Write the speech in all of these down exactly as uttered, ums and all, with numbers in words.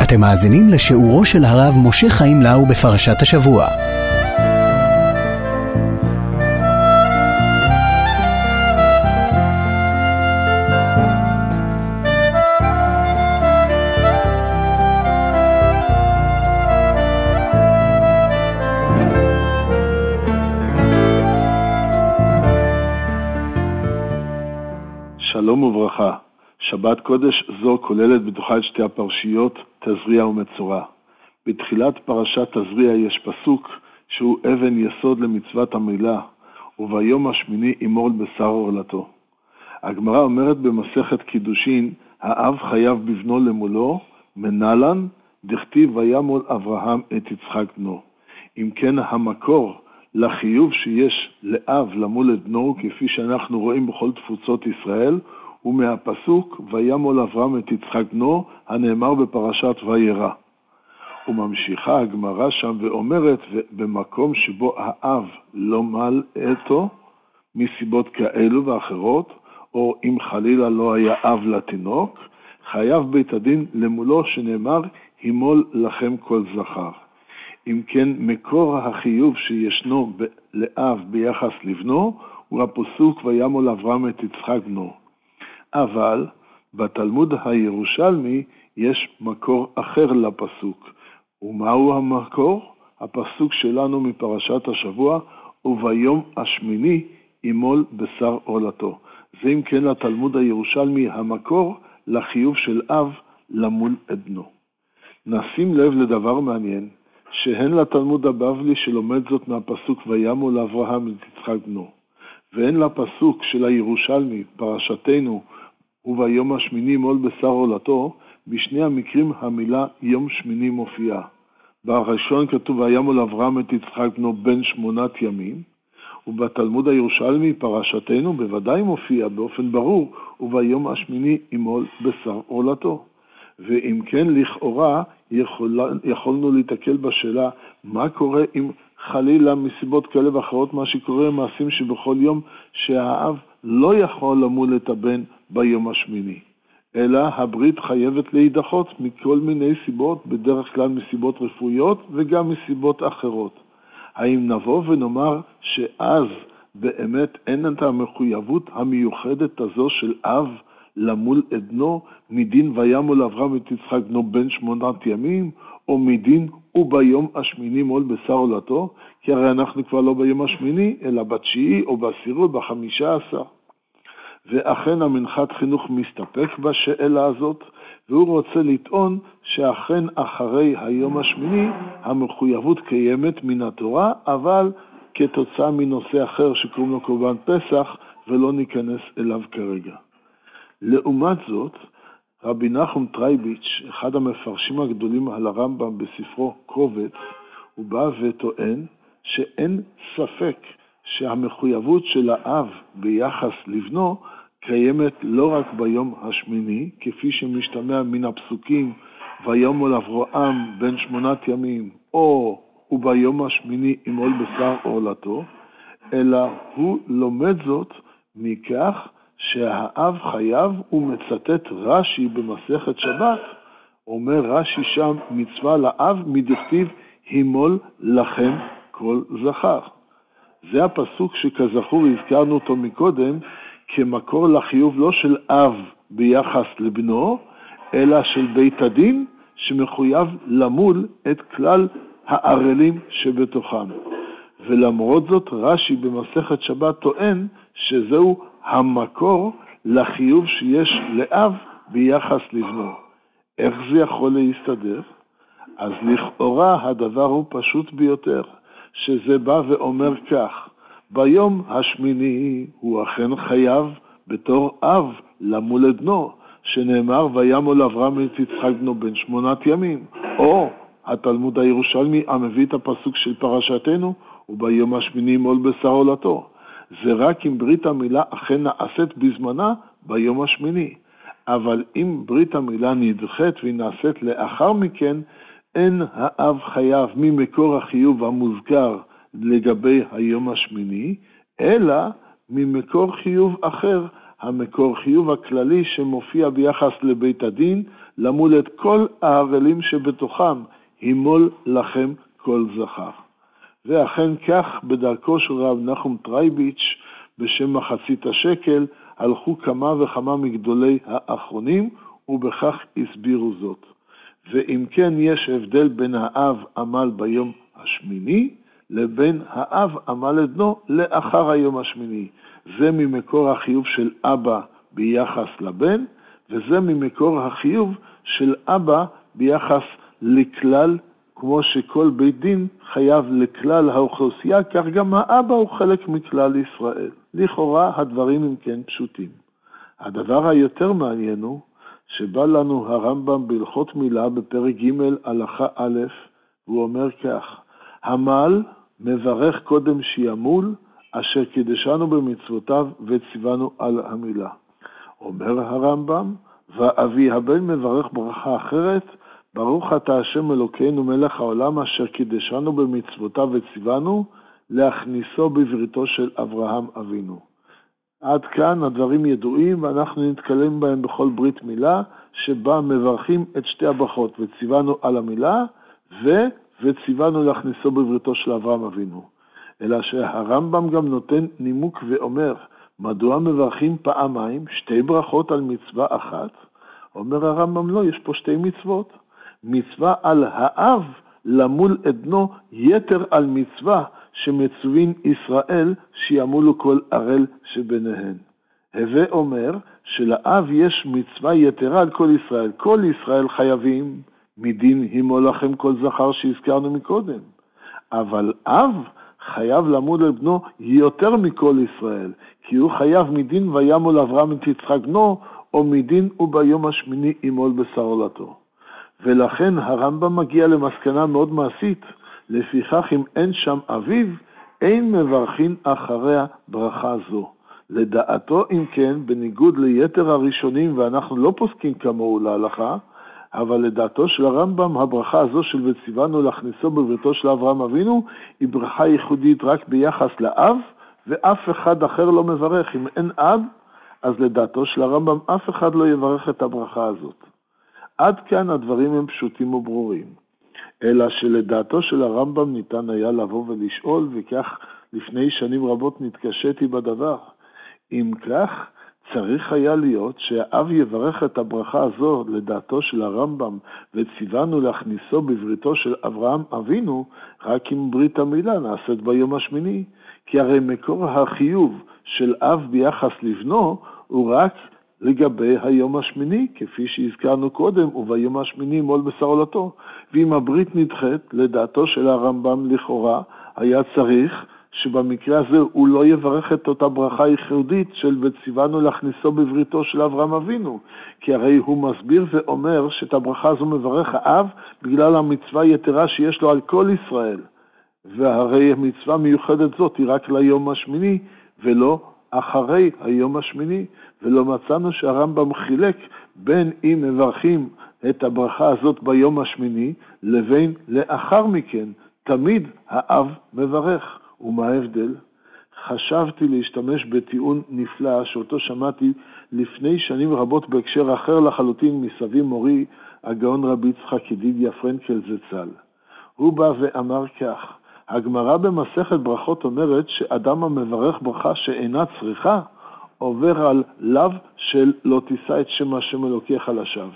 אתם מאזינים לשיעורו של הרב משה חיים לאו בפרשת השבוע. שלום וברכה. שבת קודש זו כוללת בתוכה את שתי הפרשיות, תזריע ומצורע. בתחילת פרשת תזריע יש פסוק שהוא אבן יסוד למצוות המילה, וביום השמיני ימול בשר עורלתו. הגמרא אומרת במסכת קידושין, האב חייב בבנו למולו, מנלן, דכתיב וימול אברהם את יצחק בנו. אם כן המקור לחיוב שיש לאב למול את בנו, כפי שאנחנו רואים בכל תפוצות ישראל, ומהפסוק וימול אברהם את יצחק בנו, הנאמר בפרשת וירא. וממשיכה הגמרא שם ואומרת, במקום שבו האב לא מל אתו, מסיבות כאלו ואחרות, או אם חלילה לא היה אב לתינוק, חייב בית הדין למולו שנאמר, הימול לכם כל זכר. אם כן, מקור החיוב שישנו ב- לאב ביחס לבנו, הוא הפסוק וימול אברהם את יצחק בנו. אבל בתלמוד הירושלמי יש מקור אחר לפסוק. ומהו המקור? הפסוק שלנו מפרשת השבוע, וביום השמיני ימול בשר עורלתו. זה אם כן לתלמוד הירושלמי המקור לחיוב של אב למול את בנו. נשים לב לדבר מעניין, שהן לתלמוד הבבלי שלומד זאת מהפסוק וימול אברהם את יצחק בנו, והן לפסוק של הירושלמי, פרשתנו, וביום השמיני ימול בשר עורלתו, בשני המקרים המילה יום שמיני מופיעה. בראשון כתוב וימול אברהם את יצחק בנו בן שמונת ימים, ובתלמוד הירושלמי פרשתנו בוודאי מופיע באופן ברור, וביום השמיני ימול בשר עורלתו. ואם כן לכאורה יכול, יכולנו להתקל בשאלה מה קורה אם חלילה מסיבות כאלה ואחרות מה שקורה מעשים שבכל יום שהאב לא יכול למול את הבן ביום השמיני, אלא הברית חייבת להידחות מכל מיני סיבות, בדרך כלל מסיבות רפואיות וגם מסיבות אחרות. האם נבוא ונאמר שאז באמת אין את המחויבות המיוחדת הזו של אב למול את בנו מדין וימול אברהם את יצחק בנו בן שמונת ימים, או מדין וביום השמיני ימול בשר עורלתו? כי הרי אנחנו כבר לא ביום השמיני, אלא בתשיעי או בעשירי או בחמישה עשר. ואכן המנחת חינוך מסתפק בשאלה הזאת, והוא רוצה לטעון שאכן אחרי היום השמיני המחויבות קיימת מן התורה, אבל כתוצאה מנושא אחר שקוראים לו קורבן פסח, ולא ניכנס אליו כרגע. לעומת זאת, רבי נחום טרייביץ', אחד המפרשים הגדולים על הרמב"ם בספרו קובץ, הוא בא וטוען שאין ספק שהמחויבות של האב ביחס לבנו קיימת לא רק ביום השמיני, כפי שמשתמע מן הפסוקים וימול אברהם בן שמונת ימים, או וביום השמיני ימול בשר עורלתו, אלא הוא לומד זאת מכך שהאב חייב, הוא מצטט רש"י במסכת שבת, אומר רש"י שם מצווה לאב מדכתיב הימול לכם כל זכר. זה הפסוק שכזכור הזכרנו אותו מקודם כמקור לחיוב לא של אב ביחס לבנו, אלא של בית הדין שמחויב למול את כלל הערלים שבתוכם. ולמרות זאת רש"י במסכת שבת טוען שזהו המקור לחיוב שיש לאב ביחס לבנו. איך זה יכול להסתדר? אז לכאורה הדבר הוא פשוט ביותר, שזה בא ואומר כך, ביום השמיני הוא אכן חייב בתור אב למול את בנו, שנאמר וימול אברהם את יצחק בנו בן שמונת ימים, או התלמוד הירושלמי המביא את הפסוק של פרשתנו, וביום השמיני ימול בשר עורלתו. זה רק אם ברית המילה אכן נעשית בזמנה ביום השמיני. אבל אם ברית המילה נדחית והיא נעשית לאחר מכן, אין האב חייב ממקור החיוב המוזכר לגבי היום השמיני, אלא ממקור חיוב אחר המקור חיוב הכללי שמופיע ביחס לבית הדין, למול את כל הערלים שבתוכם, הימול לכם כל זכר. ואכן כך בדרכו של רב נחום טרייביץ' בשם מחצית השקל, הלכו כמה וכמה מגדולי האחרונים, ובכך הסבירו זאת. ואם כן יש הבדל בין האב עמל ביום השמיני, לבין האב עמל את בנו לאחר היום השמיני. זה ממקור החיוב של אבא ביחס לבן, וזה ממקור החיוב של אבא ביחס לכלל, כמו שכל בית דין חייב לכלל האוכלוסייה, כך גם האבא הוא חלק מכלל ישראל. לכאורה הדברים הם כן פשוטים. הדבר היותר מעניין הוא שבא לנו הרמב"ם בהלכות מילה בפרק ג' הלכה א', והוא אומר כך: המל מברך קודם שימול, אשר קידשנו במצוותיו וציוונו על המילה. אומר הרמב"ם, ואבי הבן מברך ברכה אחרת, ברוך אתה השם אלוקינו מלך העולם אשר קידשנו במצוותיו וציוונו, להכניסו בבריתו של אברהם אבינו. עד כאן הדברים ידועים, ואנחנו נתקלם בהם בכל ברית מילה, שבה מברכים את שתי הברכות, וציוונו על המילה, ו... וציוונו להכניסו בבריתו של אברהם אבינו. אלא שהרמב"ם גם נותן נימוק ואומר, מדוע מברכים פעמיים שתי ברכות על מצווה אחת? אומר הרמב"ם, לא, יש פה שתי מצוות. מצווה על האב למול את בנו יתר על מצווה שמצווין ישראל שימולו כל ערל שביניהן. הווה אומר שלאב יש מצווה יתרה על כל ישראל. כל ישראל חייבים מדין הימול לכם כל זכר שהזכרנו מקודם. אבל אב חייב למול את בנו יותר מכל ישראל, כי הוא חייב מדין וימול אברהם את יצחק בנו, או מדין וביום השמיני ימול בשר עולתו. ולכן הרמב"ם מגיע למסקנה מאוד מעשית, לפיכך אם אין שם אביו, אין מברכין אחריה ברכה זו. לדעתו אם כן, בניגוד ליתר הראשונים, ואנחנו לא פוסקים כמוהו להלכה, אבל לדעתו של הרמב"ם, הברכה הזו של וציוונו להכניסו בבריתו של אברהם אבינו, היא ברכה ייחודית רק ביחס לאב, ואף אחד אחר לא מברך. אם אין אב, אז לדעתו של הרמב"ם אף אחד לא יברך את הברכה הזאת. עד כאן הדברים הם פשוטים וברורים. אלא שלדעתו של הרמב"ם ניתן היה לבוא ולשאול, וכך לפני שנים רבות נתקשיתי בדבר. אם כך, צריך היה להיות שהאב יברך את הברכה הזו לדעתו של הרמב"ם, וציוונו להכניסו בבריתו של אברהם אבינו, רק אם ברית המילה נעשית ביום השמיני. כי הרי מקור החיוב של אב ביחס לבנו הוא רק לגבי היום השמיני, כפי שהזכרנו קודם, וביום השמיני מול בשר עולתו. ואם הברית נדחית, לדעתו של הרמב"ם לכאורה, היה צריך שבמקרה הזה הוא לא יברך את אותה ברכה ייחודית של וציוונו להכניסו בבריתו של אברהם אבינו, כי הרי הוא מסביר ואומר שאת הברכה הזו מברך האב בגלל המצווה יתרה שיש לו על כל ישראל, והרי המצווה מיוחדת זאת היא רק ליום השמיני ולא אחרי היום השמיני, ולא מצאנו שהרמב"ם חילק בין אם מברכים את הברכה הזאת ביום השמיני לבין לאחר מכן, תמיד האב מברך. ומה ההבדל? חשבתי להשתמש בטיעון נפלא שאותו שמעתי לפני שנים רבות בהקשר אחר לחלוטין מסבי מורי הגאון רבי יצחק ידידיה פרנקל זצ"ל. הוא בא ואמר כך: הגמרא במסכת ברכות אומרת שאדם המברך ברכה שאינה צריכה עובר על לאו של לא תישא את שם השם אלוקיך לשווא.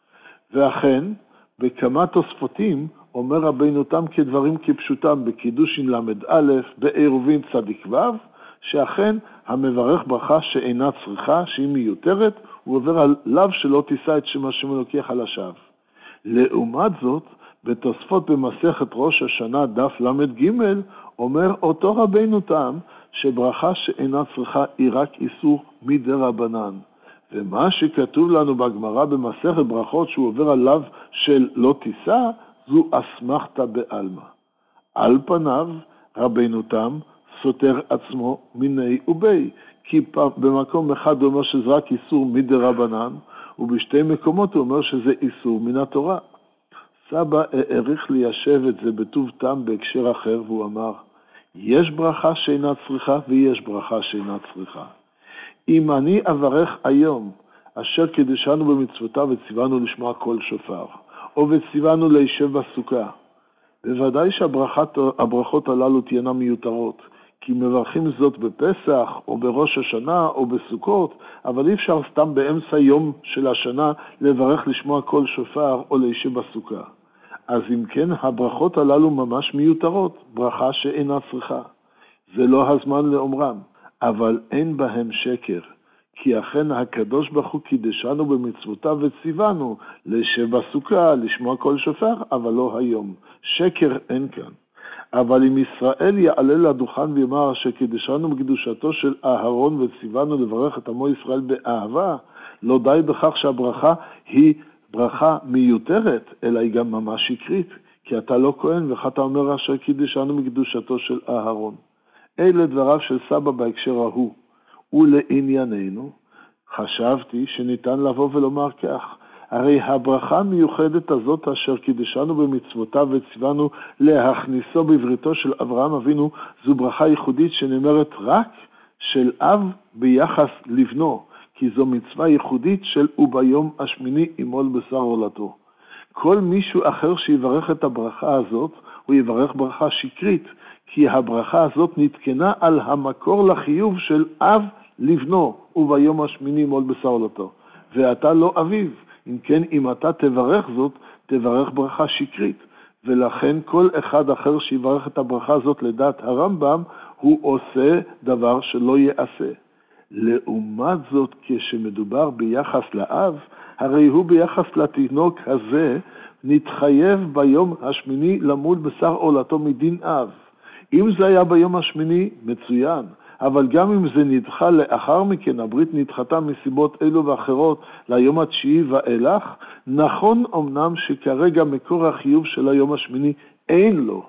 ואכן בכמה תוספותים אומר רבינו תם כדברים כפשוטם בקידושין למד א', בעירובין צדיק ו', שאכן המברך ברכה שאינה צריכה, שהיא מיותרת, הוא עובר על לאו שלא תישא את שם השם אלוקיך לשווא. לעומת זאת, בתוספות במסכת ראש השנה דף למד ג' אומר אותו רבינו תם שברכה שאינה צריכה היא רק איסור מדרבנן. ומה שכתוב לנו בגמרא במסכת ברכות שהוא עובר על לאו של לא תישא, זו אסמכתא בעלמא. על פניו רבינו תם סותר עצמו מיני ובי, כי במקום אחד הוא אומר שזה רק איסור מדרבנן, ובשתי מקומות הוא אומר שזה איסור מן התורה. סבא העריך ליישב את זה בטוב טעם בהקשר אחר, והוא אמר, יש ברכה שאינה צריכה ויש ברכה שאינה צריכה. אם אני אברך היום, אשר קידשנו במצוותיו וציוונו לשמוע קול שופר, או וציוונו להישב בסוכה, בוודאי שהברכות הללו תהיינה מיותרות, כי מברכים זאת בפסח, או בראש השנה, או בסוכות, אבל אי אפשר סתם באמצע יום של השנה לברך לשמוע קול שופר, או להישב בסוכה. אז אם כן, הברכות הללו ממש מיותרות, ברכה שאינה צריכה. זה לא הזמן לאומרם, אבל אין בהם שקר. כי אכן הקדוש ברוך הוא קידשנו במצוותיו וציוונו להישב בסוכה, לשמוע קול שופר, אבל לא היום. שקר אין כאן. אבל אם ישראל יעלה לדוכן ויאמר שקידשנו בקדושתו של אהרון וציוונו לברך את עמו ישראל באהבה, לא די בכך שהברכה היא ברכה מיותרת, אלא היא גם ממש שקרית, כי אתה לא כהן וכך אתה אומר אשר קידשנו בקדושתו של אהרון. אלה דבריו של סבא בהקשר ההוא. ולענייננו, חשבתי שניתן לבוא ולומר כך, הרי הברכה המיוחדת הזאת אשר קידשנו במצוותיו וציוונו להכניסו בבריתו של אברהם אבינו, זו ברכה ייחודית שנאמרת רק של אב ביחס לבנו, כי זו מצווה ייחודית של וביום השמיני ימול בשר עולתו. כל מישהו אחר שיברך את הברכה הזאת, הוא יברך ברכה שקרית, כי הברכה הזאת נתקנה על המקור לחיוב של אב לבנו, וביום השמיני ימול בשר עולתו. ואתה לא אביו, אם כן, אם אתה תברך זאת, תברך ברכה שקרית. ולכן כל אחד אחר שיברך את הברכה הזאת לדעת הרמב"ם, הוא עושה דבר שלא יעשה. לעומת זאת, כשמדובר ביחס לאב, הרי הוא ביחס לתינוק הזה, נתחייב ביום השמיני למול בשר עולתו מדין אב. אם זה היה ביום השמיני, מצוין. אבל גם אם זה נדחה לאחר מכן, הברית נדחתה מסיבות אלו ואחרות ליום התשיעי ואילך, נכון אמנם שכרגע מקור החיוב של היום השמיני אין לו,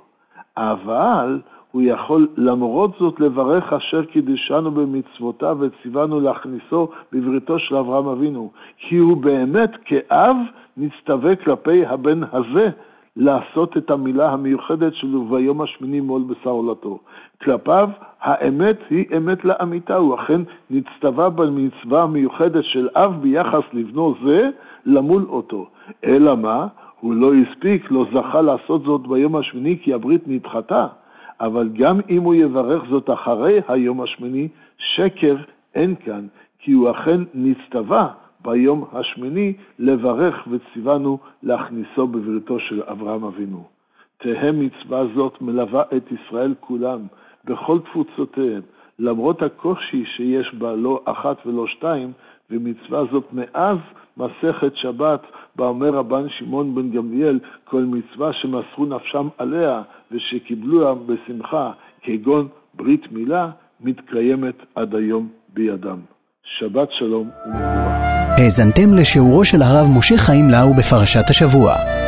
אבל הוא יכול למרות זאת לברך אשר קידשנו במצוותיו וציוונו להכניסו בבריתו של אברהם אבינו, כי הוא באמת כאב מצטווה כלפי הבן הזה, לעשות את המילה המיוחדת שלו ביום השמיני מול בשר עולתו. כלפיו האמת היא אמת לאמיתה, הוא אכן נצטווה במצווה המיוחדת של אב ביחס לבנו זה למול אותו. אלא מה? הוא לא הספיק, לא זכה לעשות זאת ביום השמיני כי הברית נדחתה. אבל גם אם הוא יברך זאת אחרי היום השמיני, שקר אין כאן, כי הוא אכן נצטווה ביום השמיני לברך וציוונו להכניסו בבריתו של אברהם אבינו. תהא מצווה זאת מלווה את ישראל כולם, בכל תפוצותיהם, למרות הקושי שיש בה לא אחת ולא שתיים, ומצווה זאת מאז מסכת שבת, בה אומר רבן שמעון בן גמליאל, כל מצווה שמסרו נפשם עליה ושקיבלוה בשמחה, כגון ברית מילה, מתקיימת עד היום בידם. שבת שלום ומבורך. האזנתם לשיעורו של הרב משה חיים לאו בפרשת השבוע.